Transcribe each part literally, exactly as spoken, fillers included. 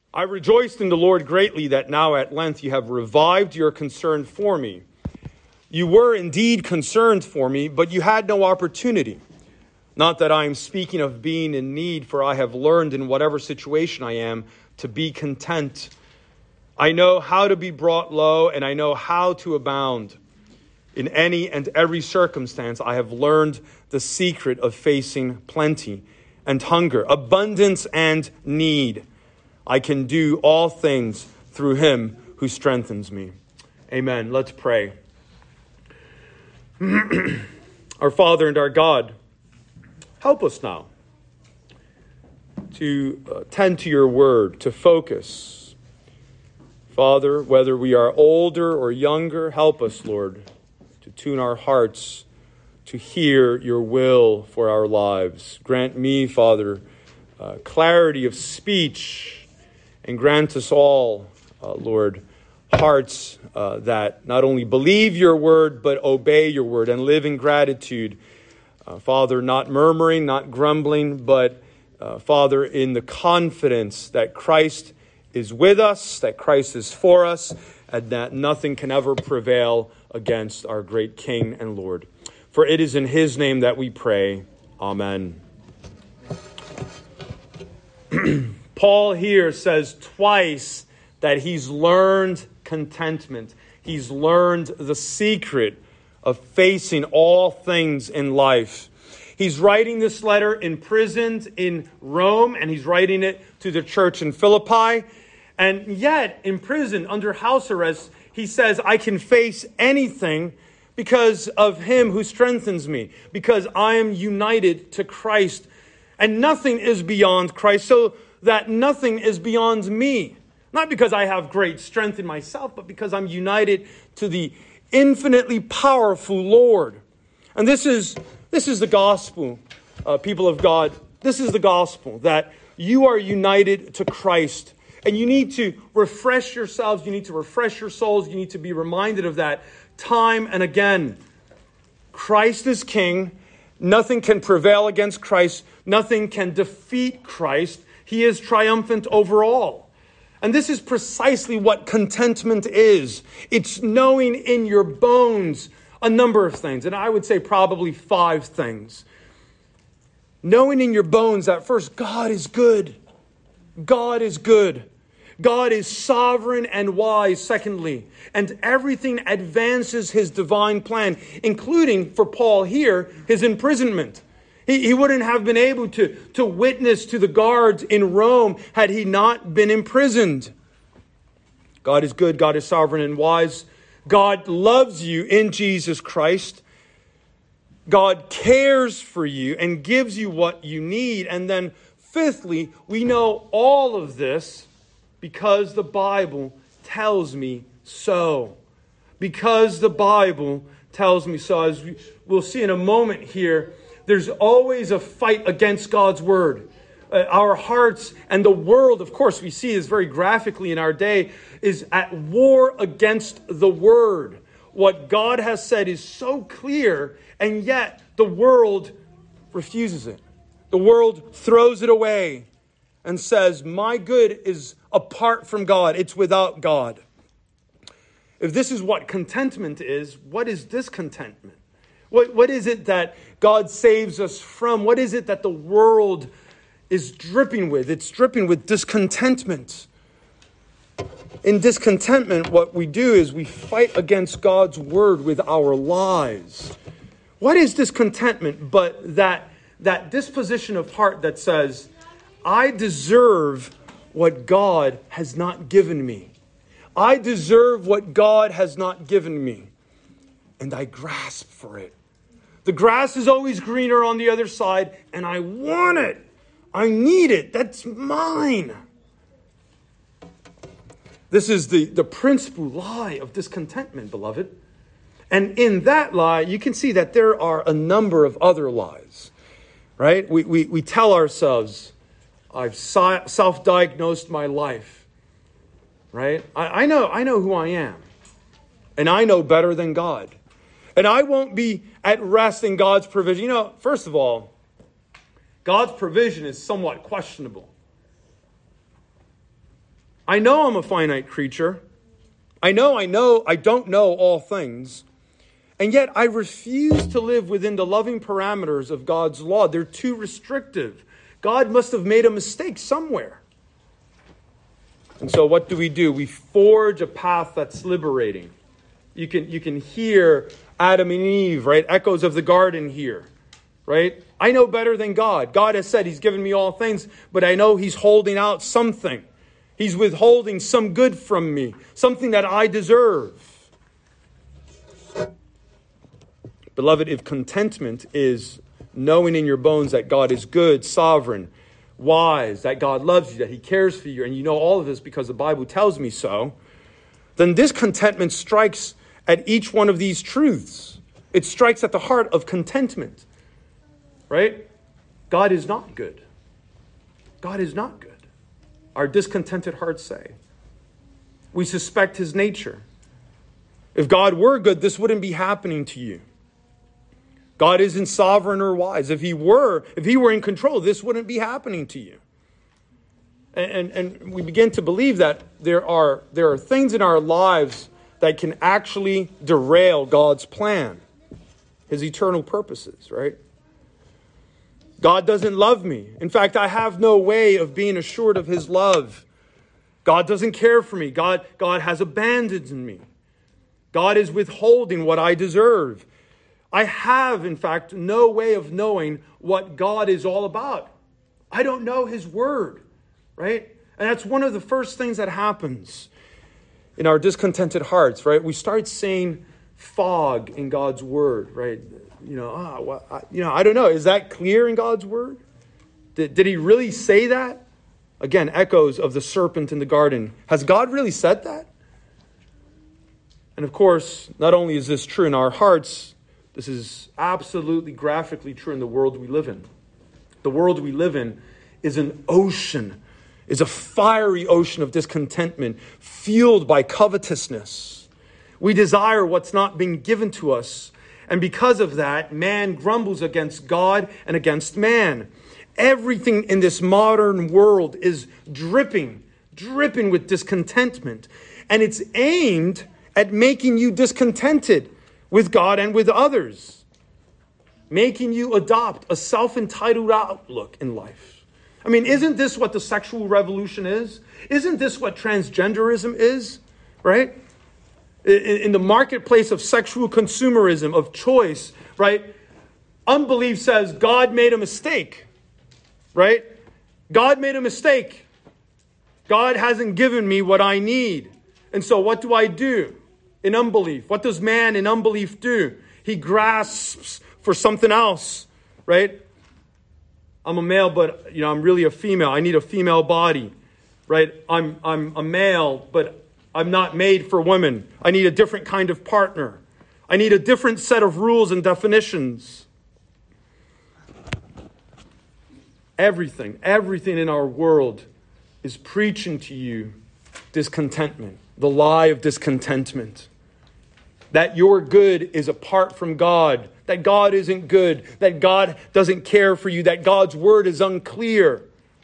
I rejoiced in the Lord greatly that now at length you have revived your concern for me. You were indeed concerned for me, but you had no opportunity. Not that I am speaking of being in need, for I have learned in whatever situation I am to be content. I know how to be brought low, and I know how to abound. In any and every circumstance, I have learned the secret of facing plenty and hunger, abundance and need. I can do all things through him who strengthens me. Amen. Let's pray. Our Father and our God, help us now to uh, tend to your word, to focus. Father, whether we are older or younger, help us, Lord, to tune our hearts to hear your will for our lives. Grant me, Father, uh, clarity of speech, and grant us all, uh, Lord, hearts uh, that not only believe your word, but obey your word and live in gratitude. Uh, Father, not murmuring, not grumbling, but, uh, Father, in the confidence that Christ is with us, that Christ is for us, and that nothing can ever prevail against our great King and Lord. For it is in his name that we pray. Amen. Paul here says twice that he's learned contentment. He's learned the secret of facing all things in life. He's writing this letter imprisoned in Rome, and he's writing it to the church in Philippi. And yet, imprisoned under house arrest, he says, I can face anything because of him who strengthens me, because I am united to Christ. And nothing is beyond Christ, so that nothing is beyond me. Not because I have great strength in myself, but because I'm united to the infinitely powerful Lord. And this is this is the gospel, uh, people of God. This is the gospel, that you are united to Christ. And you need to refresh yourselves. You need to refresh your souls. You need to be reminded of that time and again. Christ is King. Nothing can prevail against Christ. Nothing can defeat Christ. He is triumphant over all. And this is precisely what contentment is. It's knowing in your bones a number of things. And I would say probably five things. Knowing in your bones that first, God is good. God is good. God is sovereign and wise, secondly. And everything advances his divine plan, including, for Paul here, his imprisonment. He, he wouldn't have been able to, to witness to the guards in Rome had he not been imprisoned. God is good. God is sovereign and wise. God loves you in Jesus Christ. God cares for you and gives you what you need. And then fifthly, we know all of this because the Bible tells me so. Because the Bible tells me so. As we'll see in a moment here, there's always a fight against God's word. Uh, our hearts and the world, of course, we see this very graphically in our day, is at war against the word. What God has said is so clear, and yet the world refuses it. The world throws it away and says, my good is apart from God. It's without God. If this is what contentment is, what is discontentment? What, what is it that God saves us from? What is it that the world is dripping with? It's dripping with discontentment. In discontentment, what we do is we fight against God's word with our lives. What is discontentment but that, that disposition of heart that says, I deserve what God has not given me. I deserve what God has not given me. And I grasp for it. The grass is always greener on the other side, and I want it. I need it. That's mine. This is the, the principal lie of discontentment, beloved. And in that lie, you can see that there are a number of other lies, right? We, we, we tell ourselves, I've self-diagnosed my life, right? I, I know, I know who I am, and I know better than God. And I won't be at rest in God's provision. You know, first of all, God's provision is somewhat questionable. I know I'm a finite creature. I know, I know, I don't know all things. And yet I refuse to live within the loving parameters of God's law. They're too restrictive. God must have made a mistake somewhere. And so what do we do? We forge a path that's liberating. You can, you can hear Adam and Eve, right? Echoes of the garden here, right? I know better than God. God has said he's given me all things, but I know he's holding out something. He's withholding some good from me, something that I deserve. Beloved, if contentment is knowing in your bones that God is good, sovereign, wise, that God loves you, that he cares for you, and you know all of this because the Bible tells me so, then discontentment strikes at each one of these truths. It strikes at the heart of contentment, right? God is not good. God is not good. Our discontented hearts say. We suspect his nature. If God were good, this wouldn't be happening to you. God isn't sovereign or wise. If he were, if he were in control, this wouldn't be happening to you. And, and, and we begin to believe that there are, there are things in our lives that can actually derail God's plan, his eternal purposes, right? God doesn't love me. In fact, I have no way of being assured of his love. God doesn't care for me. God, God has abandoned me. God is withholding what I deserve. I have, in fact, no way of knowing what God is all about. I don't know his word, right? And that's one of the first things that happens in our discontented hearts, right? We start seeing fog in God's word, right? You know, ah, well, I, you know, I don't know. Is that clear in God's word? Did, did he really say that? Again, echoes of the serpent in the garden. Has God really said that? And of course, not only is this true in our hearts, this is absolutely graphically true in the world we live in. The world we live in is an ocean, is a fiery ocean of discontentment, fueled by covetousness. We desire what's not being given to us. And because of that, man grumbles against God and against man. Everything in this modern world is dripping, dripping with discontentment. And it's aimed at making you discontented with God and with others. Making you adopt a self-entitled outlook in life. I mean, isn't this what the sexual revolution is? Isn't this what transgenderism is? Right? In the marketplace of sexual consumerism, of choice, right? Unbelief says God made a mistake, right? God made a mistake. God hasn't given me what I need. And so what do I do in unbelief? What does man in unbelief do? He grasps for something else, right? I'm a male, but you know, I'm really a female. I need a female body, right? I'm I'm a male, but I'm not made for women. I need a different kind of partner. I need a different set of rules and definitions. Everything, everything in our world is preaching to you discontentment, the lie of discontentment. That your good is apart from God, that God isn't good, that God doesn't care for you, that God's word is unclear.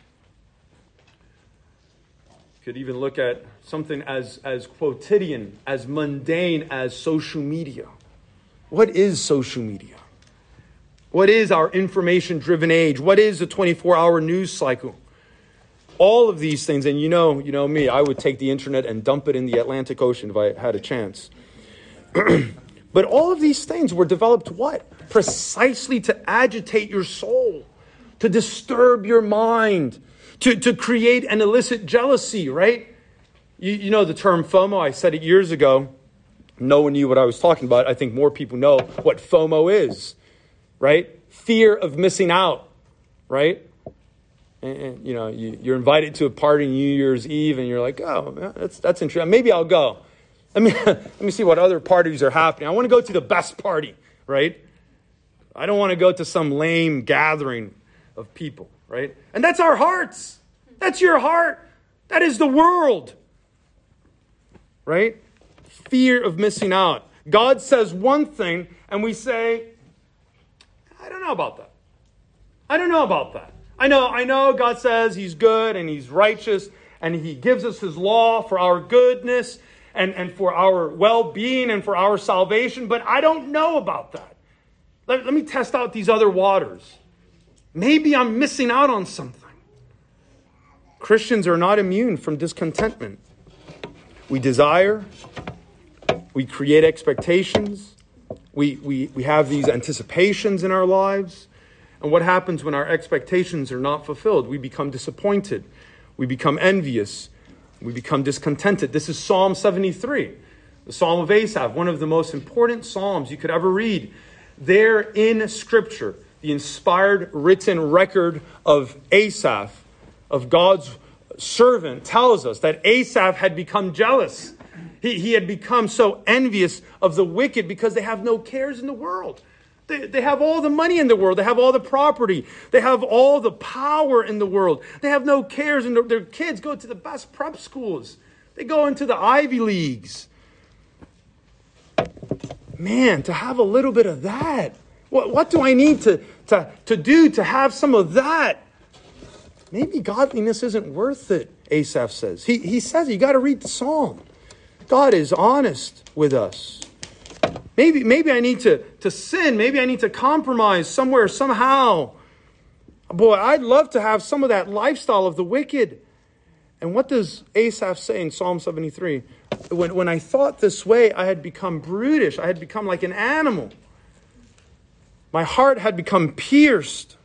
You could even look at something as, as quotidian, as mundane as social media. What is social media? What is our information-driven age? What is the twenty-four hour news cycle? All of these things, and you know, you know me, I would take the internet and dump it in the Atlantic Ocean if I had a chance. But all of these things were developed what? Precisely to agitate your soul, to disturb your mind, to, to create and elicit jealousy, right? You, you know the term FOMO. I said it years ago. No one knew what I was talking about. I think more people know what FOMO is, right? Fear of missing out, right? And, and you know, you, you're invited to a party New Year's Eve, and you're like, oh, that's that's interesting. Maybe I'll go. Let me let me see what other parties are happening. I want to go to the best party, right? I don't want to go to some lame gathering of people, right? And that's our hearts. That's your heart. That is the world, right? Fear of missing out. God says one thing, and we say, I don't know about that. I don't know about that. I know, I know God says he's good and he's righteous, and he gives us his law for our goodness and, and for our well-being and for our salvation, but I don't know about that. Let, let me test out these other waters. Maybe I'm missing out on something. Christians are not immune from discontentment. We desire, we create expectations, we, we, we have these anticipations in our lives. And what happens when our expectations are not fulfilled? We become disappointed. We become envious. We become discontented. This is Psalm seventy-three, the Psalm of Asaph, one of the most important psalms you could ever read. There in Scripture, the inspired written record of Asaph, of God's servant, tells us that Asaph had become jealous. He, he had become so envious of the wicked because they have no cares in the world. They, they have all the money in the world. They have all the property. They have all the power in the world. They have no cares, and their, their kids go to the best prep schools. They go into the Ivy Leagues. Man, to have a little bit of that. What, what do I need to, to, to do to have some of that? Maybe godliness isn't worth it, Asaph says. He, he says you got to read the psalm. God is honest with us. Maybe, maybe I need to, to sin. Maybe I need to compromise somewhere, somehow. Boy, I'd love to have some of that lifestyle of the wicked. And what does Asaph say in Psalm seventy-three? When, when I thought this way, I had become brutish. I had become like an animal. My heart had become pierced.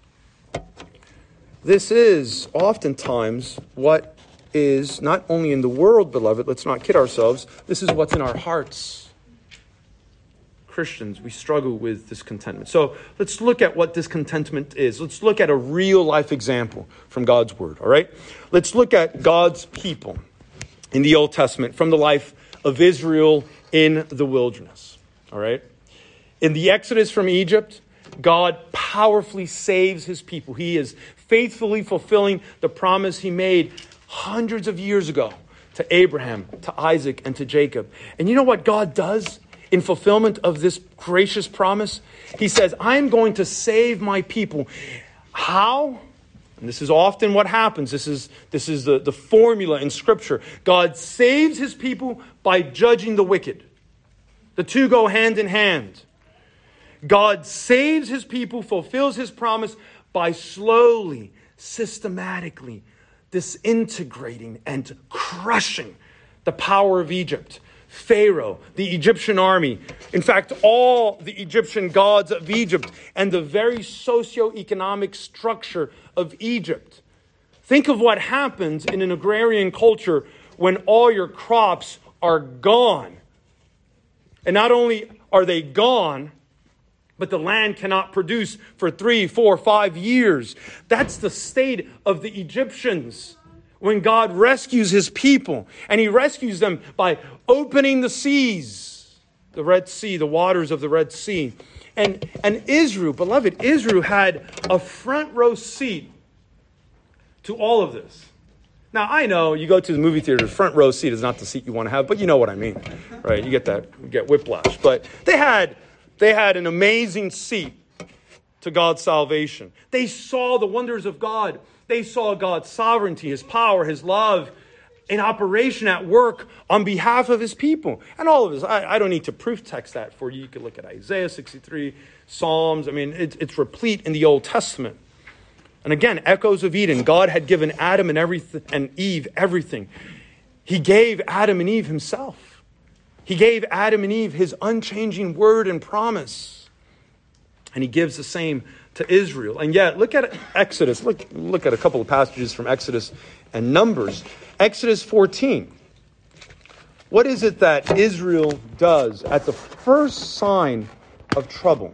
This is oftentimes what is not only in the world, beloved, let's not kid ourselves. This is what's in our hearts. Christians, we struggle with discontentment. So let's look at what discontentment is. Let's look at a real life example from God's word, all right? Let's look at God's people in the Old Testament from the life of Israel in the wilderness, all right? In the Exodus from Egypt, God powerfully saves his people. He is faithfully fulfilling the promise he made hundreds of years ago to Abraham, to Isaac, and to Jacob. And you know what God does in fulfillment of this gracious promise? He says, I'm going to save my people. How? And this is often what happens. This is, this is the, the formula in Scripture. God saves his people by judging the wicked. The two go hand in hand. God saves his people, fulfills his promise by slowly, systematically disintegrating and crushing the power of Egypt. Pharaoh, the Egyptian army, in fact, all the Egyptian gods of Egypt, and the very socioeconomic structure of Egypt. Think of what happens in an agrarian culture when all your crops are gone. And not only are they gone, but the land cannot produce for three, four, five years. That's the state of the Egyptians when God rescues his people. And he rescues them by opening the seas, the Red Sea, the waters of the Red Sea. And, and Israel, beloved, Israel had a front row seat to all of this. Now, I know you go to the movie theater, the front row seat is not the seat you want to have, but you know what I mean, right? You get that, you get whiplash. But they had... They had an amazing seat to God's salvation. They saw the wonders of God. They saw God's sovereignty, his power, his love in operation at work on behalf of his people. And all of this, I, I don't need to proof text that for you. You can look at Isaiah sixty-three, Psalms. I mean, it, it's replete in the Old Testament. And again, echoes of Eden. God had given Adam and, everything, and Eve everything. He gave Adam and Eve himself. He gave Adam and Eve his unchanging word and promise. And he gives the same to Israel. And yet, look at Exodus. Look, look at a couple of passages from Exodus and Numbers. Exodus fourteen. What is it that Israel does at the first sign of trouble?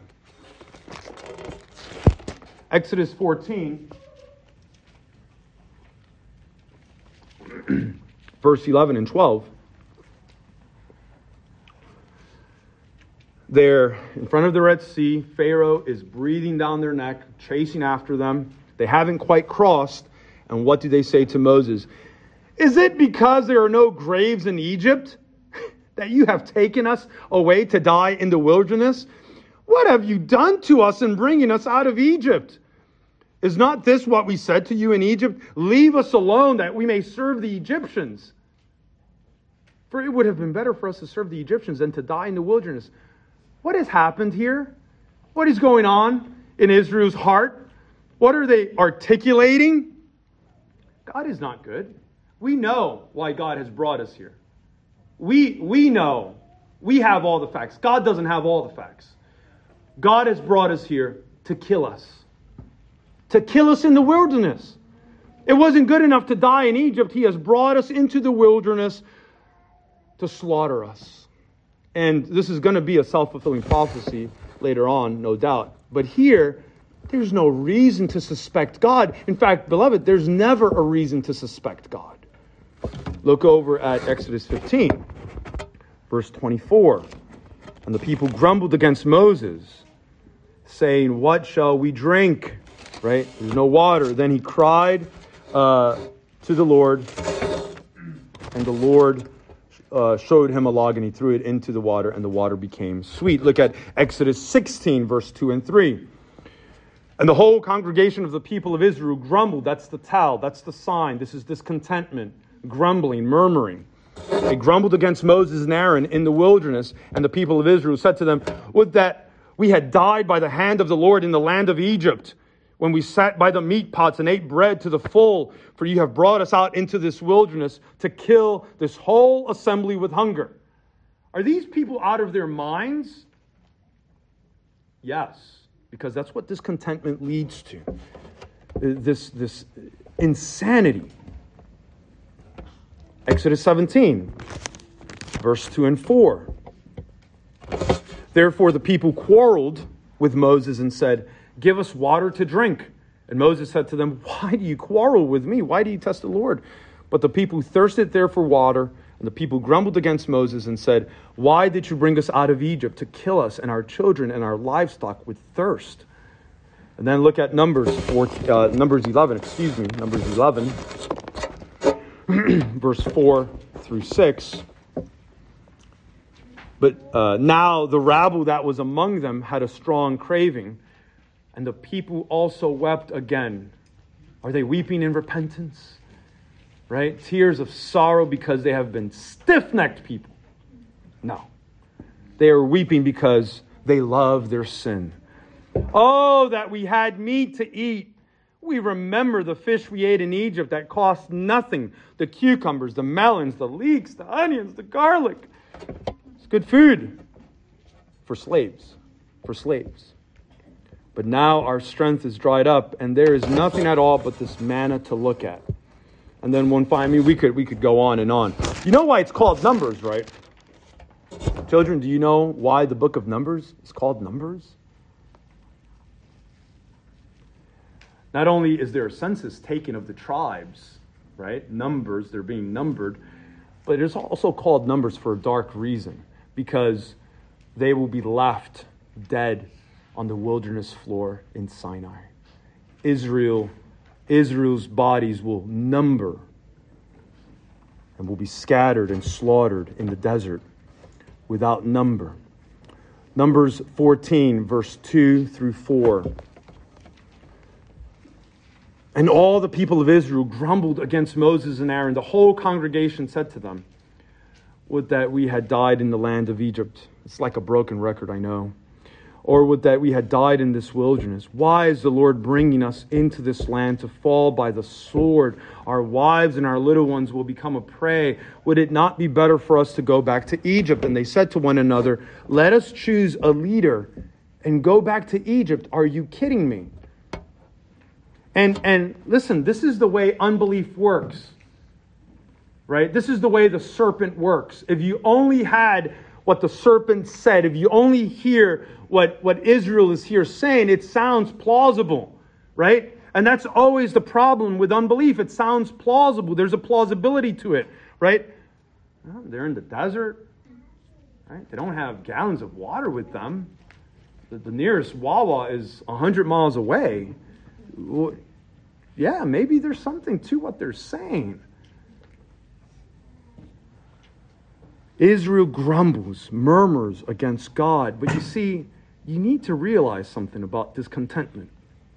Exodus fourteen, verse eleven and twelve. There, in front of the Red Sea, Pharaoh is breathing down their neck, chasing after them. They haven't quite crossed. And what do they say to Moses? Is it because there are no graves in Egypt that you have taken us away to die in the wilderness? What have you done to us in bringing us out of Egypt? Is not this what we said to you in Egypt? Leave us alone that we may serve the Egyptians. For it would have been better for us to serve the Egyptians than to die in the wilderness. What has happened here? What is going on in Israel's heart? What are they articulating? God is not good. We know why God has brought us here. We, we know. We have all the facts. God doesn't have all the facts. God has brought us here to kill us. To kill us in the wilderness. It wasn't good enough to die in Egypt. He has brought us into the wilderness to slaughter us. And this is going to be a self-fulfilling prophecy later on, no doubt. But here, there's no reason to suspect God. In fact, beloved, there's never a reason to suspect God. Look over at Exodus fifteen, verse twenty-four. And the people grumbled against Moses, saying, what shall we drink? Right? There's no water. Then he cried uh, to the Lord, and the Lord uh, showed him a log, and he threw it into the water, and the water became sweet. Look at Exodus sixteen, verse two and three. And the whole congregation of the people of Israel grumbled. That's the tell. That's the sign. This is discontentment, grumbling, murmuring. They grumbled against Moses and Aaron in the wilderness, and the people of Israel said to them, would that we had died by the hand of the Lord in the land of Egypt, when we sat by the meat pots and ate bread to the full, for you have brought us out into this wilderness to kill this whole assembly with hunger. Are these people out of their minds? Yes, because that's what discontentment leads to. This, this insanity. Exodus seventeen, verse two and four. Therefore the people quarreled with Moses and said, give us water to drink. And Moses said to them, why do you quarrel with me? Why do you test the Lord? But the people thirsted there for water, and the people grumbled against Moses and said, why did you bring us out of Egypt to kill us and our children and our livestock with thirst? And then look at Numbers four, uh, Numbers eleven, excuse me, Numbers eleven, verse four through six. But uh, now the rabble that was among them had a strong craving, and the people also wept again. Are they weeping in repentance? Right? Tears of sorrow because they have been stiff-necked people. No. They are weeping because they love their sin. Oh, that we had meat to eat. We remember the fish we ate in Egypt that cost nothing. The cucumbers, the melons, the leeks, the onions, the garlic. It's good food for slaves. For slaves. But now our strength is dried up, and there is nothing at all but this manna to look at. And then one find I mean, we could we could go on and on. You know why it's called Numbers, right? Children, do you know why the book of Numbers is called Numbers? Not only is there a census taken of the tribes, right? Numbers, they're being numbered, but it's also called Numbers for a dark reason, because they will be left dead on the wilderness floor in Sinai. Israel, Israel's bodies will number and will be scattered and slaughtered in the desert without number. Numbers fourteen, verse two through four. And all the people of Israel grumbled against Moses and Aaron. The whole congregation said to them, would that we had died in the land of Egypt. It's like a broken record, I know. Or would that we had died in this wilderness. Why is the Lord bringing us into this land to fall by the sword? Our wives and our little ones will become a prey. Would it not be better for us to go back to Egypt? And they said to one another, let us choose a leader and go back to Egypt. Are you kidding me? And, and listen, this is the way unbelief works. Right? This is the way the serpent works. If you only had what the serpent said, if you only hear what, what Israel is here saying, it sounds plausible, right? And that's always the problem with unbelief. It sounds plausible. There's a plausibility to it, right? Well, they're in the desert, right? They don't have gallons of water with them. The, the nearest Wawa is one hundred miles away. Yeah, maybe there's something to what they're saying. Israel grumbles, murmurs against God. But you see, you need to realize something about discontentment.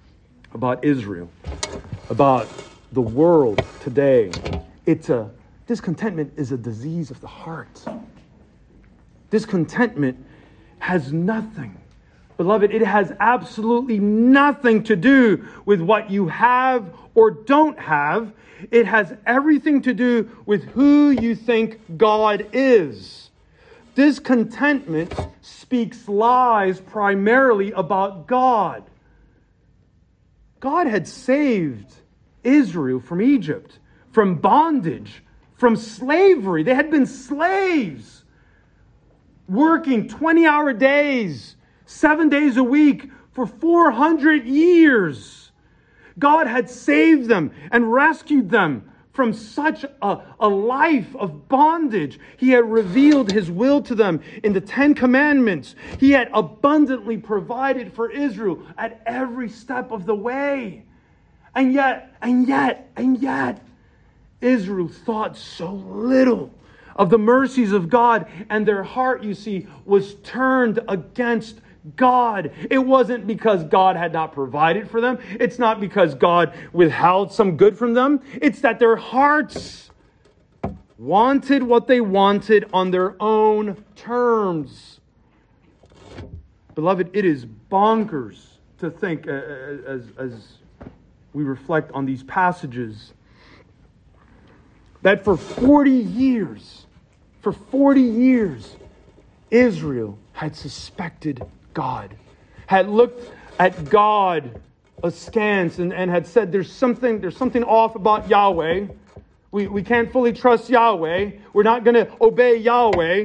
about Israel, about the world today. It's a discontentment is a disease of the heart. Discontentment has nothing, beloved, it has absolutely nothing to do with what you have or don't have. It has everything to do with who you think God is. Discontentment speaks lies primarily about God. God had saved Israel from Egypt, from bondage, from slavery. They had been slaves, working twenty-hour days, seven days a week for four hundred years. God had saved them and rescued them from such a, a life of bondage. He had revealed His will to them in the Ten Commandments. He had abundantly provided for Israel at every step of the way. And yet, and yet, and yet, Israel thought so little of the mercies of God, and their heart, you see, was turned against God. It wasn't because God had not provided for them. It's not because God withheld some good from them. It's that their hearts wanted what they wanted on their own terms. Beloved, it is bonkers to think, uh, as, as we reflect on these passages, that for forty years, for forty years, Israel had suspected God, had looked at God askance and, and had said, there's something, there's something off about Yahweh. We, we can't fully trust Yahweh. We're not going to obey Yahweh.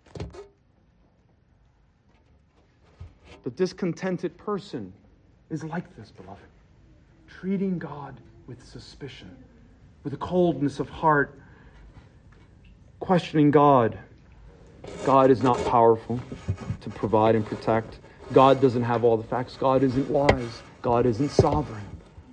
The discontented person is like this, beloved. Treating God with suspicion, with a coldness of heart, questioning God. God is not powerful to provide and protect. God doesn't have all the facts. God isn't wise. God isn't sovereign.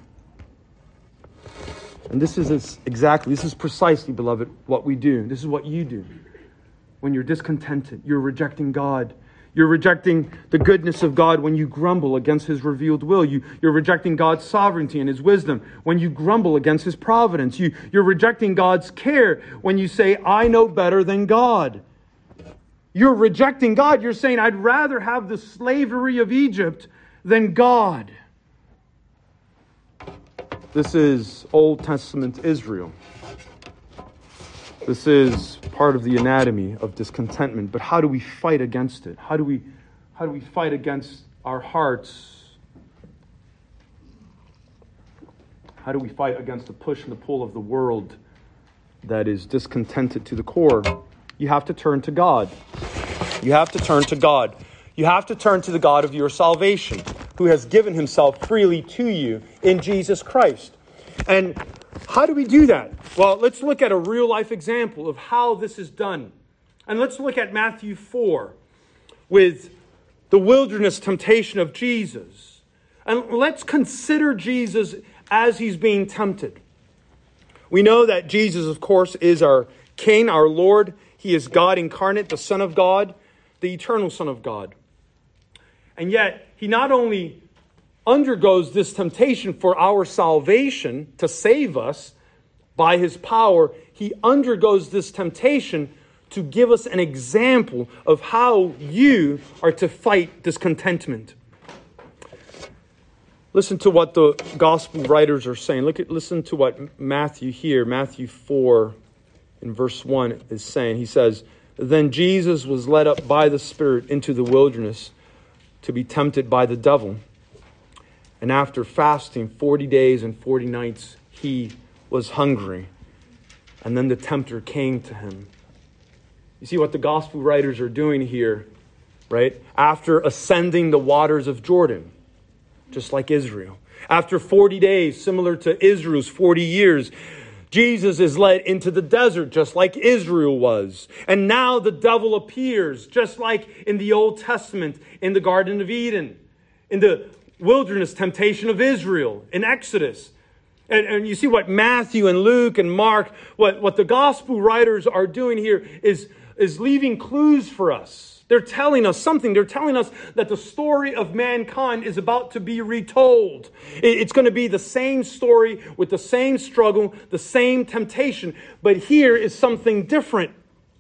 And this is exactly, this is precisely, beloved, what we do. This is what you do when you're discontented. You're rejecting God. You're rejecting the goodness of God when you grumble against His revealed will. You, you're rejecting God's sovereignty and His wisdom when you grumble against His providence. You, you're rejecting God's care when you say, I know better than God. You're rejecting God. You're saying, I'd rather have the slavery of Egypt than God. This is Old Testament Israel. This is part of the anatomy of discontentment. But how do we fight against it? How do we, how do we fight against our hearts? How do we fight against the push and the pull of the world that is discontented to the core? You have to turn to God. You have to turn to God. You have to turn to the God of your salvation, who has given Himself freely to you in Jesus Christ. And how do we do that? Well, let's look at a real life example of how this is done. And let's look at Matthew four with the wilderness temptation of Jesus. And let's consider Jesus as He's being tempted. We know that Jesus, of course, is our King, our Lord. He is God incarnate, the Son of God, the eternal Son of God. And yet, He not only undergoes this temptation for our salvation, to save us by His power, He undergoes this temptation to give us an example of how you are to fight discontentment. Listen to what the gospel writers are saying. Look at, listen to what Matthew here, Matthew four, in verse one is saying. He says, then Jesus was led up by the Spirit into the wilderness to be tempted by the devil. And after fasting forty days and forty nights, He was hungry. And then the tempter came to Him. You see what the gospel writers are doing here, right? After ascending the waters of Jordan, just like Israel. After forty days, similar to Israel's forty years, Jesus is led into the desert just like Israel was. And now the devil appears just like in the Old Testament in the Garden of Eden, in the wilderness temptation of Israel, in Exodus. And, and you see what Matthew and Luke and Mark, what, what the gospel writers are doing here is, is leaving clues for us. They're telling us something. They're telling us that the story of mankind is about to be retold. It, it's going to be the same story with the same struggle, the same temptation. But here is something different.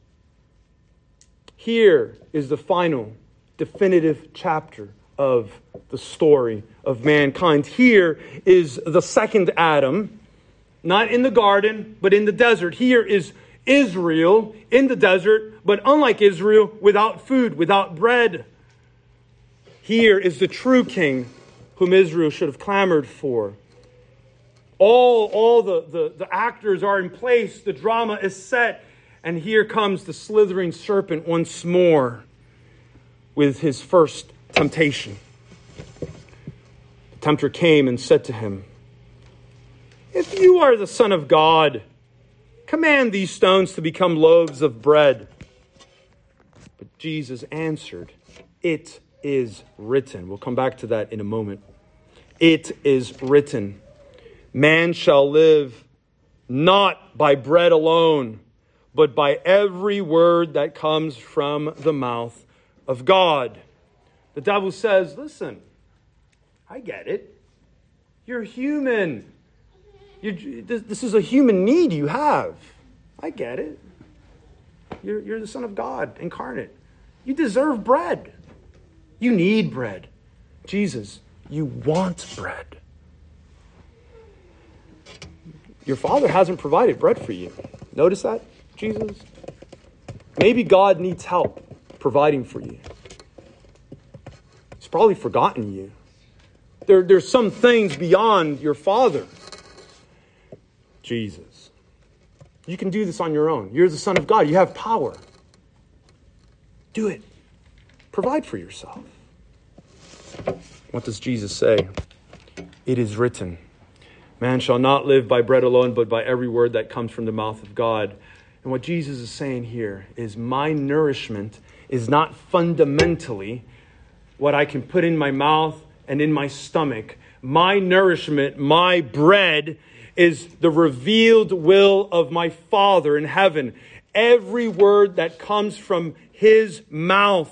Here is the final, definitive chapter of the story of mankind. Here is the second Adam, not in the garden, but in the desert. Here is Israel in the desert, but unlike Israel, without food, without bread. Here is the true king whom Israel should have clamored for. All, all the, the, the actors are in place. The drama is set. And here comes the slithering serpent once more with his first temptation. The tempter came and said to him, "If you are the Son of God, command these stones to become loaves of bread." But Jesus answered, "It is written." We'll come back to that in a moment. It is written, "Man shall live not by bread alone, but by every word that comes from the mouth of God." The devil says, listen, I get it. You're human. You're, this, this is a human need you have. I get it. You're, you're the Son of God incarnate. You deserve bread. You need bread. Jesus, you want bread. Your Father hasn't provided bread for you. Notice that, Jesus? Maybe God needs help providing for you. He's probably forgotten you. There, there's some things beyond your Father. Jesus, you can do this on your own. You're the Son of God. You have power. Do it. Provide for yourself. What does Jesus say? It is written, "Man shall not live by bread alone, but by every word that comes from the mouth of God." And what Jesus is saying here is my nourishment is not fundamentally what I can put in my mouth and in my stomach. My nourishment, my bread, is the revealed will of my Father in heaven. Every word that comes from His mouth.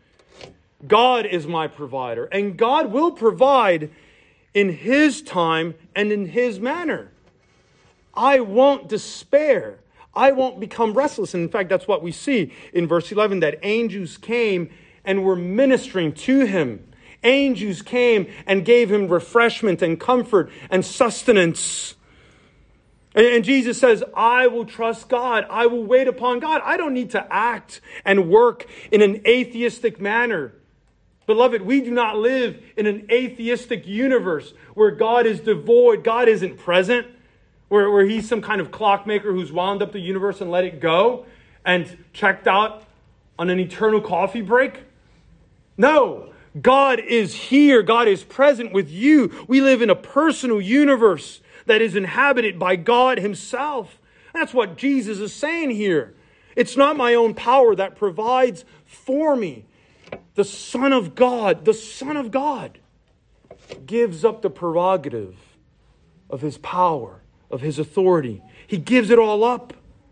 God is my provider, and God will provide in His time and in His manner. I won't despair. I won't become restless. And in fact, that's what we see in verse eleven, that angels came and were ministering to him. Angels came and gave him refreshment and comfort and sustenance. And Jesus says, I will trust God. I will wait upon God. I don't need to act and work in an atheistic manner. Beloved, we do not live in an atheistic universe where God is devoid, God isn't present, where, where He's some kind of clockmaker who's wound up the universe and let it go and checked out on an eternal coffee break. No, God is here. God is present with you. We live in a personal universe that is inhabited by God Himself. That's what Jesus is saying here. It's not my own power that provides for me. The Son of God, the Son of God, gives up the prerogative of His power, of His authority. He gives it all up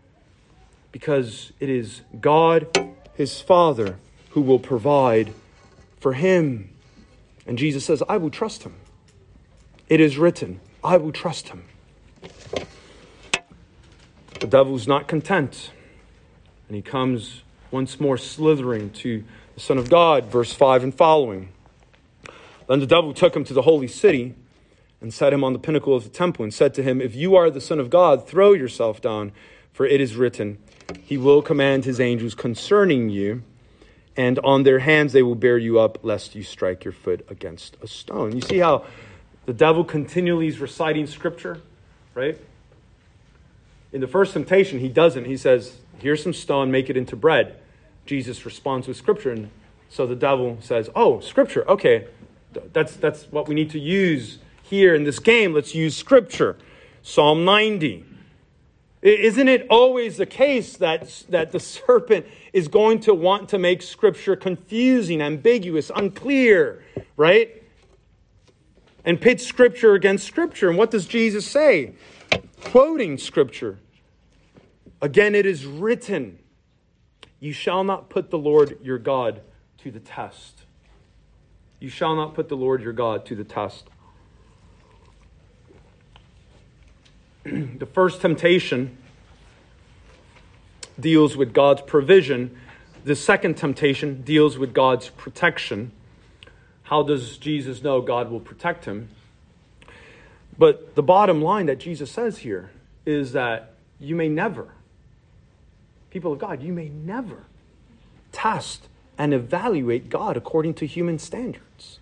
because it is God, His Father, who will provide for Him. And Jesus says, I will trust Him. It is written, I will trust Him. The devil's not content. And he comes once more slithering to the Son of God, verse five and following. Then the devil took him to the holy city and set him on the pinnacle of the temple and said to him, if you are the Son of God, throw yourself down, for it is written, He will command His angels concerning you, and on their hands they will bear you up, lest you strike your foot against a stone. You see how the devil continually is reciting Scripture, right? In the first temptation, he doesn't. He says, here's some stone, make it into bread. Jesus responds with Scripture. And so the devil says, oh, Scripture, okay. That's, that's what we need to use here in this game. Let's use Scripture. Psalm ninety. Isn't it always the case that, that the serpent is going to want to make Scripture confusing, ambiguous, unclear, right? and pit Scripture against Scripture. And what does Jesus say? Quoting Scripture. Again, it is written, you shall not put the Lord your God to the test. You shall not put the Lord your God to the test. The first temptation deals with God's provision. The second temptation deals with God's protection. How does Jesus know God will protect him? But the bottom line that Jesus says here is that you may never, people of God, you may never test and evaluate God according to human standards.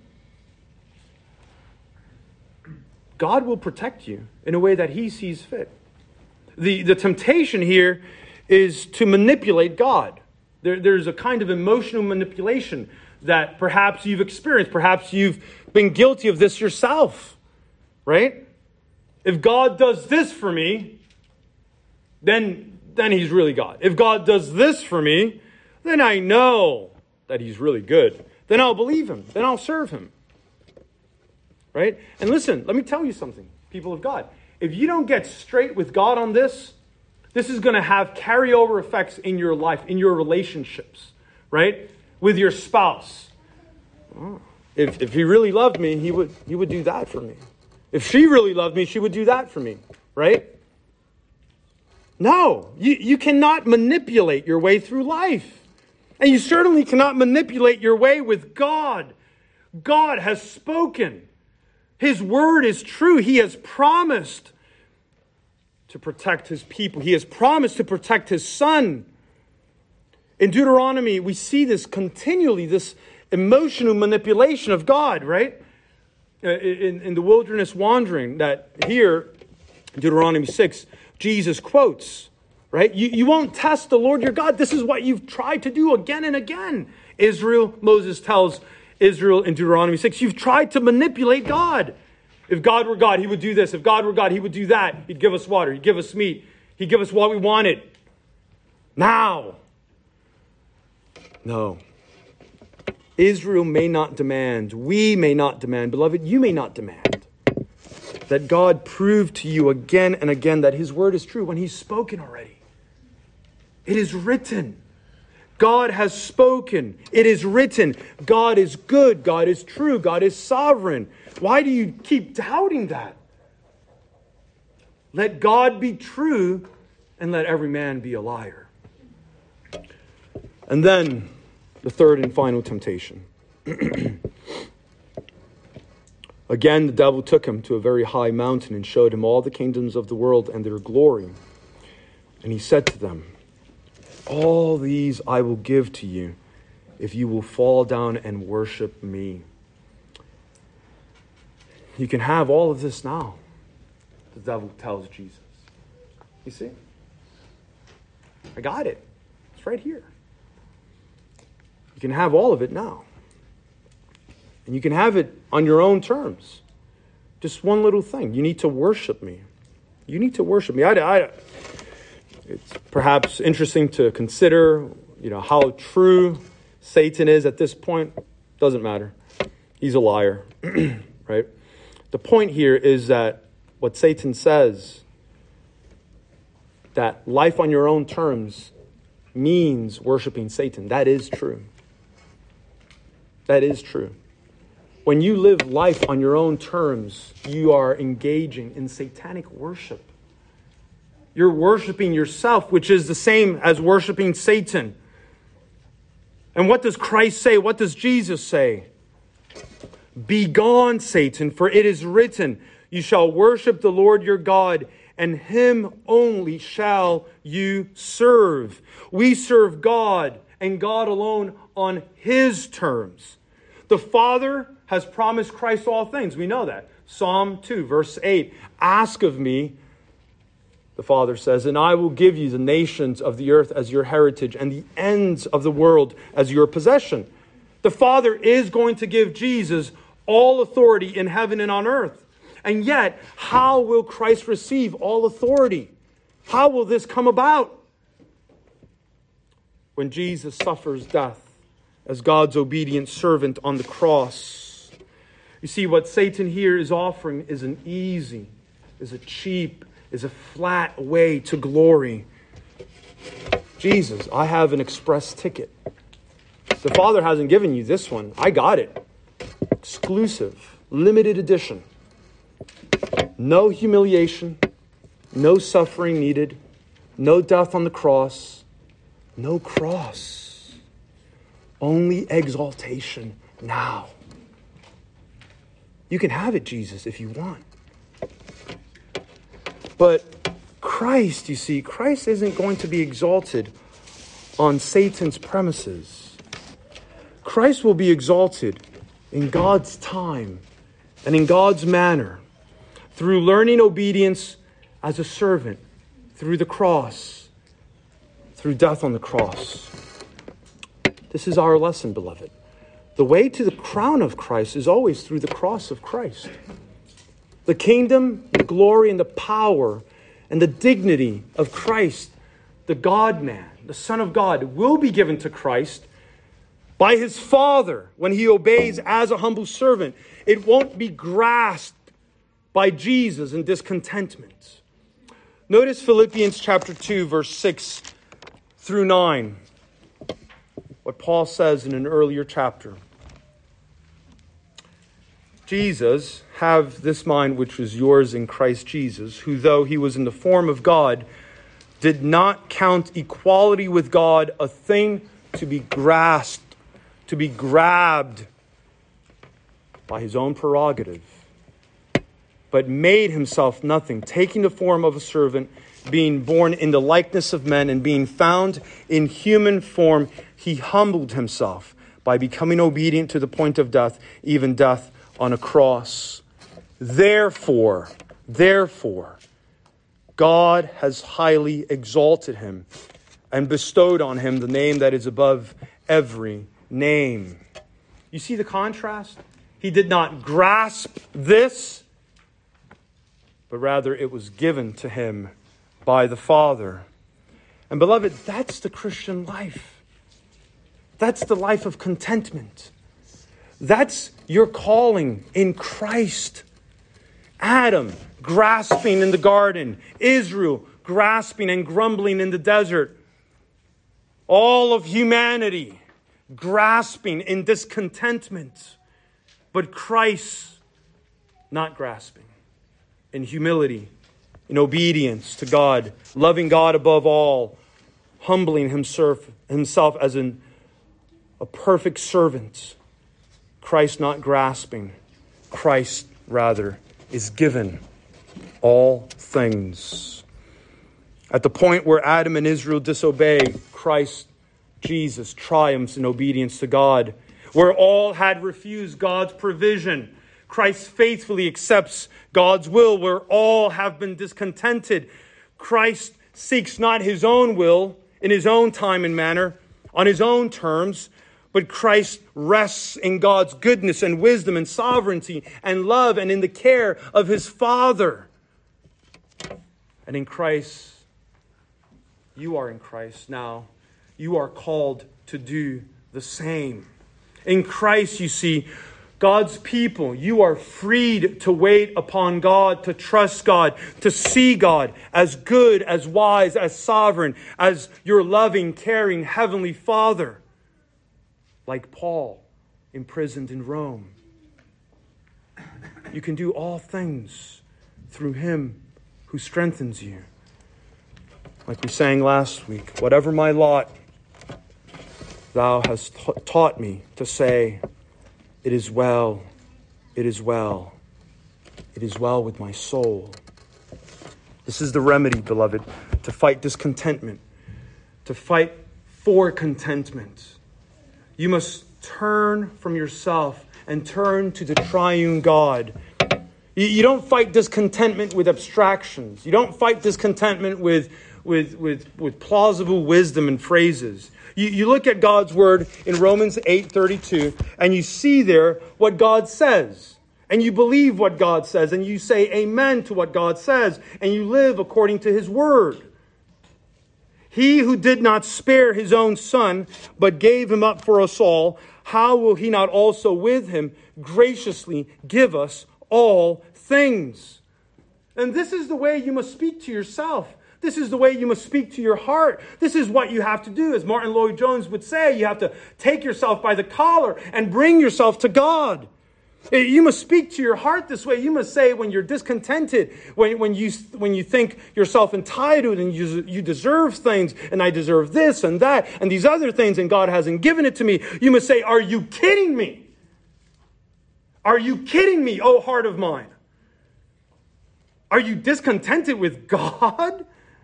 God will protect you in a way that he sees fit. The, the temptation here is to manipulate God. There, there's a kind of emotional manipulation that perhaps you've experienced. Perhaps you've been guilty of this yourself, right? If God does this for me, then, then he's really God. If God does this for me, then I know that he's really good. Then I'll believe him. Then I'll serve him. Right? And listen, let me tell you something, people of God. If you don't get straight with God on this, this is going to have carryover effects in your life, in your relationships, right? With your spouse. Oh, if, if he really loved me, he would, he would do that for me. If she really loved me, she would do that for me, right? No, you, you cannot manipulate your way through life. And you certainly cannot manipulate your way with God. God has spoken. His word is true. He has promised to protect his people. He has promised to protect his son. In Deuteronomy, we see this continually, this emotional manipulation of God, right? In, in the wilderness wandering that here, Deuteronomy six, Jesus quotes, right? You, you won't test the Lord your God. This is what you've tried to do again and again. Israel, Moses tells Israel in Deuteronomy six, you've tried to manipulate God. If God were God, he would do this. If God were God, he would do that. He'd give us water. He'd give us meat. He'd give us what we wanted. Now. No. Israel may not demand, we may not demand, beloved, you may not demand that God prove to you again and again that his word is true when he's spoken already. It is written. God has spoken. It is written. God is good. God is true. God is sovereign. Why do you keep doubting that? Let God be true and let every man be a liar. And then the third and final temptation. Again, the devil took him to a very high mountain and showed him all the kingdoms of the world and their glory. And he said to them, all these I will give to you if you will fall down and worship me. You can have all of this now, the devil tells Jesus. You see? I got it. It's right here. You can have all of it now. And you can have it on your own terms. Just one little thing. You need to worship me. You need to worship me. I, I, it's perhaps interesting to consider, you know, how true Satan is at this point. Doesn't matter. He's a liar, right? The point here is that what Satan says, that life on your own terms means worshiping Satan. That is true. That is true. When you live life on your own terms, you are engaging in satanic worship. You're worshiping yourself, which is the same as worshiping Satan. And what does Christ say? What does Jesus say? Begone, Satan, for it is written, you shall worship the Lord your God, and him only shall you serve. We serve God and God alone on his terms. The Father has promised Christ all things. We know that. Psalm two, verse eight. Ask of me, the Father says, and I will give you the nations of the earth as your heritage and the ends of the world as your possession. The Father is going to give Jesus all authority in heaven and on earth. And yet, how will Christ receive all authority? How will this come about? When Jesus suffers death as God's obedient servant on the cross. You see, what Satan here is offering is an easy, is a cheap, is a flat way to glory. Jesus, I have an express ticket. The Father hasn't given you this one. I got it. Exclusive, limited edition. No humiliation, no suffering needed, no death on the cross, no cross. Only exaltation now. You can have it, Jesus, if you want. But Christ, you see, Christ isn't going to be exalted on Satan's premises. Christ will be exalted in God's time and in God's manner through learning obedience as a servant, through the cross, through death on the cross. This is our lesson, beloved. The way to the crown of Christ is always through the cross of Christ. The kingdom, the glory, and the power, and the dignity of Christ, the God-man, the Son of God, will be given to Christ by his Father when he obeys as a humble servant. It won't be grasped by Jesus in discontentment. Notice Philippians chapter two, verse six through nine. What Paul says in an earlier chapter. Jesus, have this mind which was yours in Christ Jesus, who though he was in the form of God, did not count equality with God a thing to be grasped, to be grabbed by his own prerogative, but made himself nothing, taking the form of a servant, being born in the likeness of men, and being found in human form, he humbled himself by becoming obedient to the point of death, even death on a cross. Therefore, therefore, God has highly exalted him and bestowed on him the name that is above every name. You see the contrast? He did not grasp this, but rather it was given to him by the Father. And beloved, that's the Christian life. That's the life of contentment. That's your calling in Christ. Adam grasping in the garden. Israel grasping and grumbling in the desert. All of humanity grasping in discontentment. But Christ not grasping. In humility, in obedience to God, loving God above all, humbling himself, himself as an, a perfect servant. Christ not grasping, Christ rather is given all things. At the point where Adam and Israel disobey, Christ, Jesus, triumphs in obedience to God. Where all had refused God's provision, Christ faithfully accepts God's will. Where all have been discontented, Christ seeks not his own will in his own time and manner, on his own terms, but Christ rests in God's goodness and wisdom and sovereignty and love and in the care of his Father. And in Christ, you are in Christ now. You are called to do the same. In Christ, you see, God's people, you are freed to wait upon God, to trust God, to see God as good, as wise, as sovereign, as your loving, caring Heavenly Father. Like Paul, imprisoned in Rome. You can do all things through him who strengthens you. Like we sang last week, whatever my lot, thou hast ta- taught me to say, it is well, it is well, it is well with my soul. This is the remedy, beloved, to fight discontentment, to fight for contentment. You must turn from yourself and turn to the triune God. You, you don't fight discontentment with abstractions. You don't fight discontentment with, with, with, with plausible wisdom and phrases. You, you look at God's word in Romans eight thirty-two, and you see there what God says. And you believe what God says, and you say amen to what God says, and you live according to his word. He who did not spare his own son, but gave him up for us all, how will he not also with him graciously give us all things? And this is the way you must speak to yourself. This is the way you must speak to your heart. This is what you have to do. As Martin Lloyd-Jones would say, you have to take yourself by the collar and bring yourself to God. You must speak to your heart this way. You must say when you're discontented, when, when, you, when you think yourself entitled and you, you deserve things, and I deserve this and that and these other things, and God hasn't given it to me. You must say, are you kidding me? Are you kidding me, O heart of mine? Are you discontented with God?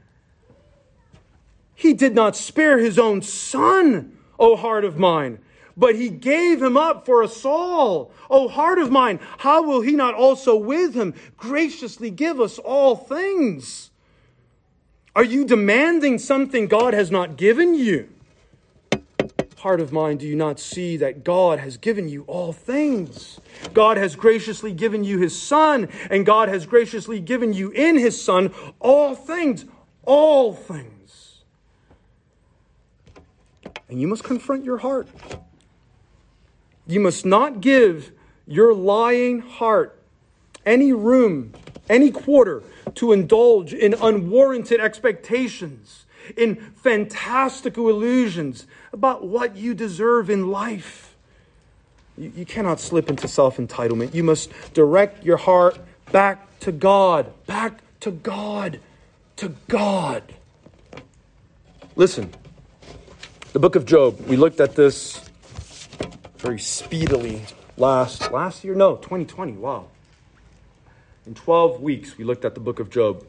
He did not spare his own son, O heart of mine, but he gave him up for us all. O heart of mine, how will he not also with him graciously give us all things? Are you demanding something God has not given you? Heart of mine, do you not see that God has given you all things? God has graciously given you his son, and God has graciously given you in his son all things, all things. And you must confront your heart. You must not give your lying heart any room, any quarter to indulge in unwarranted expectations, in fantastical illusions about what you deserve in life. You, you cannot slip into self-entitlement. You must direct your heart back to God, back to God, to God. Listen, the book of Job, we looked at this very speedily last last year. No, twenty twenty. Wow. In twelve weeks, we looked at the book of Job.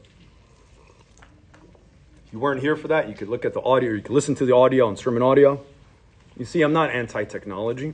If you weren't here for that, you could look at the audio, or you could listen to the audio on sermon audio. You see, I'm not anti-technology.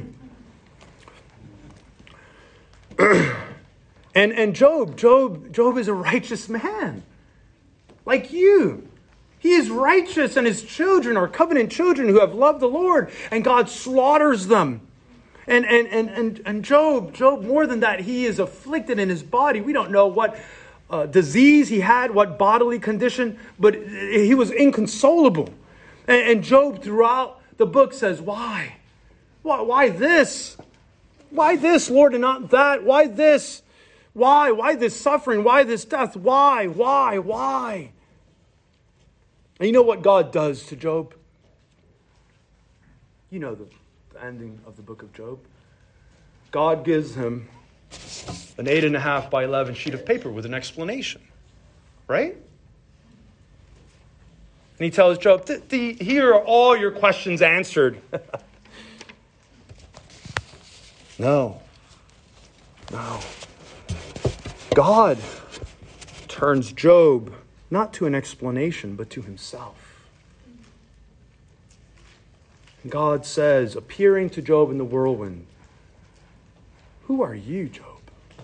and and Job, Job, Job is a righteous man, like you. He is righteous, and his children are covenant children who have loved the Lord, and God slaughters them. And and and and, and Job, Job, more than that, he is afflicted in his body. We don't know what uh, disease he had, what bodily condition, but he was inconsolable. And, and Job, throughout the book, says, why? Why, why this? Why this, Lord, and not that? Why this? Why? Why this suffering? Why this death? Why? Why? Why? And you know what God does to Job? You know the, the ending of the book of Job. God gives him an eight and a half by eleven sheet of paper with an explanation. Right? And he tells Job, the, the, here are all your questions answered. No. No. God turns Job not to an explanation, but to himself. God says, appearing to Job in the whirlwind, who are you, Job?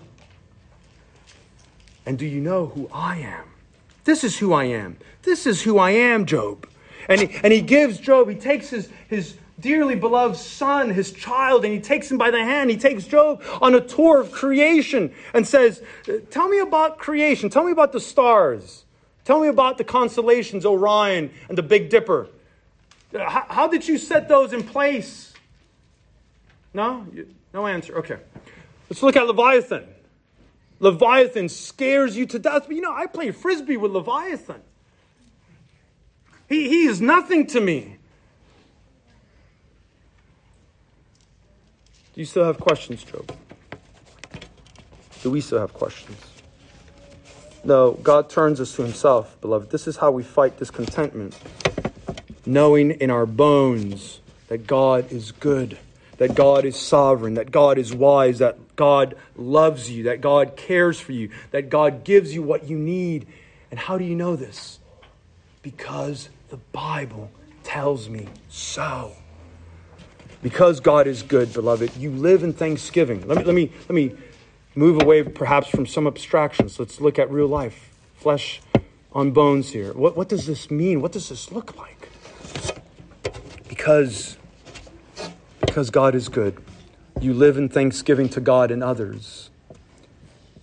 And do you know who I am? This is who I am. This is who I am, Job. And he, and he gives Job, he takes his, his dearly beloved son, his child, and he takes him by the hand. He takes Job on a tour of creation and says, tell me about creation. Tell me about the stars. Tell me about the constellations, Orion and the Big Dipper. How, how did you set those in place? No? No answer. Okay. Let's look at Leviathan. Leviathan scares you to death. But you know, I play Frisbee with Leviathan. He, he is nothing to me. Do you still have questions, Job? Do we still have questions? No, God turns us to himself, beloved. This is how we fight discontentment. Knowing in our bones that God is good, that God is sovereign, that God is wise, that God loves you, that God cares for you, that God gives you what you need. And how do you know this? Because the Bible tells me so. Because God is good, beloved, you live in thanksgiving. Let me, let me, let me move away perhaps from some abstractions. Let's look at real life, flesh on bones here. What, what does this mean? What does this look like? Because, because God is good, you live in thanksgiving to God and others.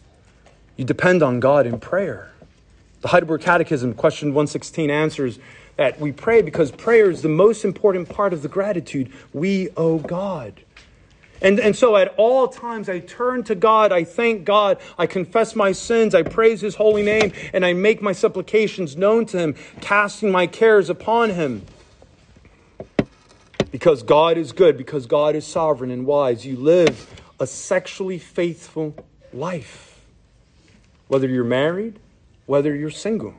You depend on God in prayer. The Heidelberg Catechism, question one sixteen, answers that we pray, because prayer is the most important part of the gratitude we owe God. And, and so at all times I turn to God, I thank God, I confess my sins, I praise his holy name, and I make my supplications known to him, casting my cares upon him. Because God is good, because God is sovereign and wise, you live a sexually faithful life. Whether you're married, whether you're single.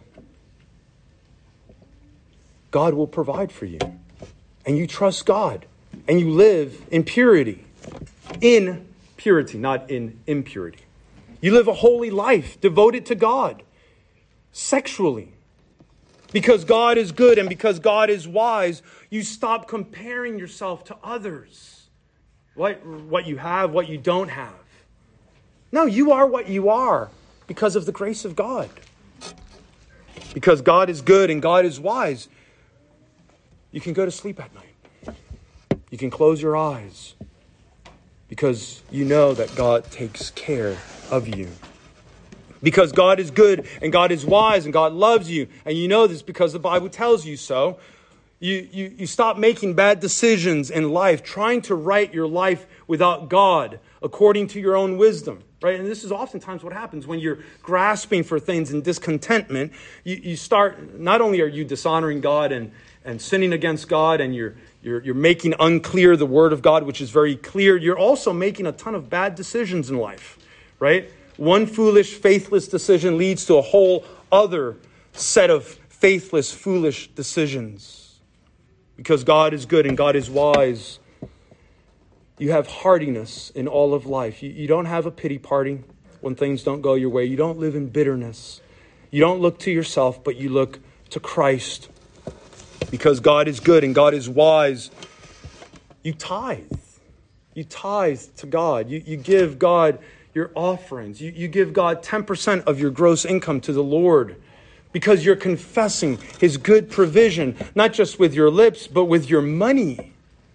God will provide for you. And you trust God. And you live in purity. In purity, not in impurity. You live a holy life devoted to God. Sexually. Because God is good and because God is wise, you stop comparing yourself to others. What, what you have, what you don't have. No, you are what you are because of the grace of God. Because God is good and God is wise, you can go to sleep at night. You can close your eyes because you know that God takes care of you. Because God is good and God is wise and God loves you. And you know this because the Bible tells you so. You, you, you stop making bad decisions in life, trying to write your life without God, according to your own wisdom. Right? And this is oftentimes what happens when you're grasping for things in discontentment. You, you start, not only are you dishonoring God and, and sinning against God, and you're, you're, you're making unclear the word of God, which is very clear, you're also making a ton of bad decisions in life. Right? One foolish, faithless decision leads to a whole other set of faithless, foolish decisions. Because God is good and God is wise, you have hardiness in all of life. You, you don't have a pity party when things don't go your way. You don't live in bitterness. You don't look to yourself, but you look to Christ. Because God is good and God is wise, you tithe. You tithe to God. You, you give God your offerings. You, you give God ten percent of your gross income to the Lord. Because you're confessing his good provision, not just with your lips, but with your money.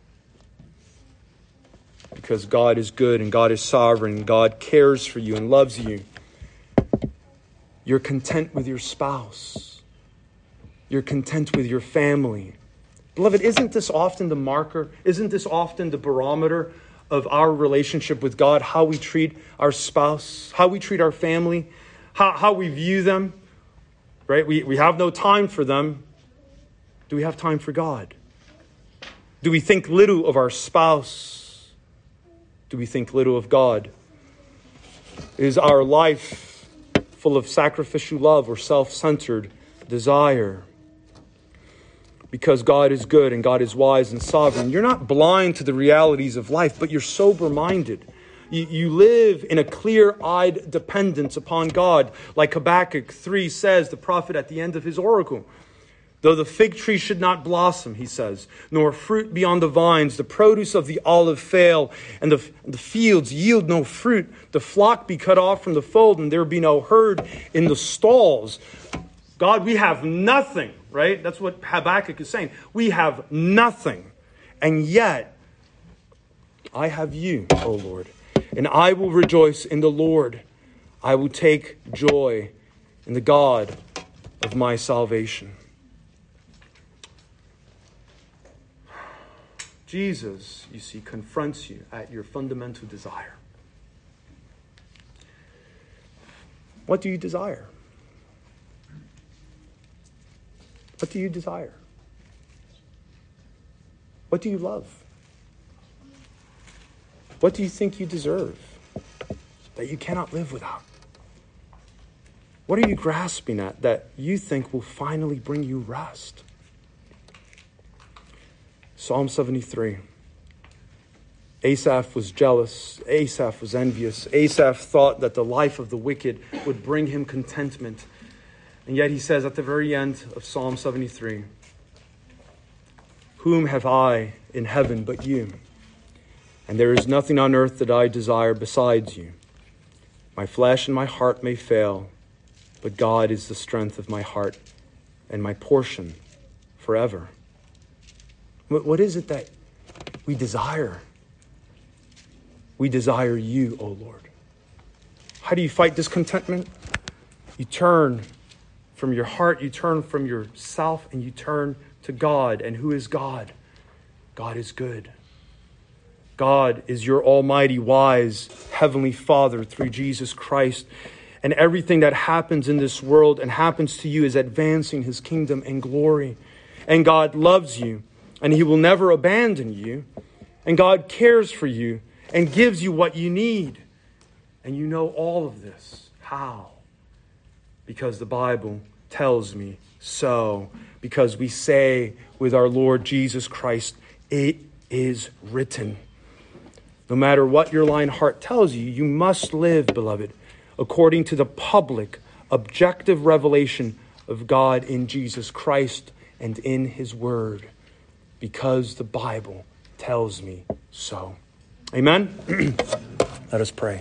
Because God is good and God is sovereign. God cares for you and loves you. You're content with your spouse. You're content with your family. Beloved, isn't this often the marker? Isn't this often the barometer of our relationship with God? How we treat our spouse, how we treat our family, how, how we view them. Right? We, we have no time for them. Do we have time for God? Do we think little of our spouse? Do we think little of God? Is our life full of sacrificial love or self-centered desire? Because God is good and God is wise and sovereign, you're not blind to the realities of life, but you're sober-minded. You, you live in a clear-eyed dependence upon God. Like Habakkuk three says, the prophet at the end of his oracle. Though the fig tree should not blossom, he says, nor fruit be on the vines, the produce of the olive fail, and the, the fields yield no fruit, the flock be cut off from the fold, and there be no herd in the stalls. God, we have nothing, right? That's what Habakkuk is saying. We have nothing. And yet, I have you, O Lord, and I will rejoice in the Lord. I will take joy in the God of my salvation. Jesus, you see, confronts you at your fundamental desire. What do you desire? What do you desire? What do you love? What do you think you deserve that you cannot live without? What are you grasping at that you think will finally bring you rest? Psalm seventy-three. Asaph was jealous. Asaph was envious. Asaph thought that the life of the wicked would bring him contentment. And yet he says at the very end of Psalm seventy-three, whom have I in heaven but you? And there is nothing on earth that I desire besides you. My flesh and my heart may fail, but God is the strength of my heart and my portion forever. What is it that we desire? We desire you, O Lord. How do you fight discontentment? You turn from your heart, you turn from yourself, and you turn to God. And who is God? God is good. God is your almighty, wise, heavenly Father through Jesus Christ. And everything that happens in this world and happens to you is advancing his kingdom and glory. And God loves you, and he will never abandon you. And God cares for you and gives you what you need. And you know all of this. How? Because the Bible tells me so. Because we say with our Lord Jesus Christ, it is written. No matter what your lying heart tells you, you must live, beloved, according to the public, objective revelation of God in Jesus Christ and in his word. Because the Bible tells me so. Amen? Let us pray.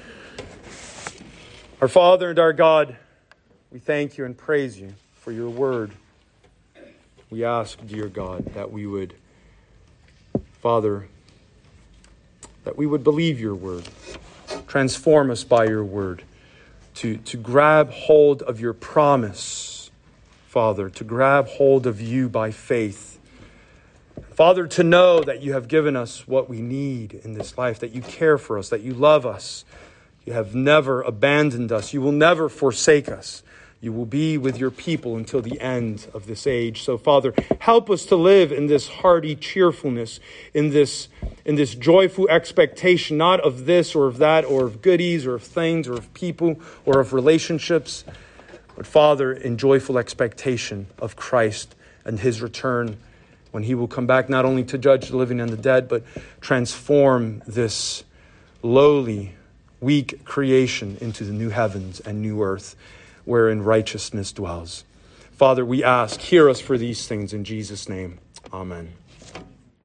Our Father and our God, we thank you and praise you for your word. We ask, dear God, that we would, Father, that we would believe your word. Transform us by your word. To, to grab hold of your promise, Father. To grab hold of you by faith. Father, to know that you have given us what we need in this life. That you care for us. That you love us. You have never abandoned us. You will never forsake us. You will be with your people until the end of this age. So, Father, help us to live in this hearty cheerfulness, in this, in this joyful expectation, not of this or of that, or of goodies, or of things, or of people, or of relationships, but, Father, in joyful expectation of Christ and his return, when he will come back not only to judge the living and the dead, but transform this lowly, weak creation into the new heavens and new earth, wherein righteousness dwells. Father, we ask, hear us for these things in Jesus' name. Amen.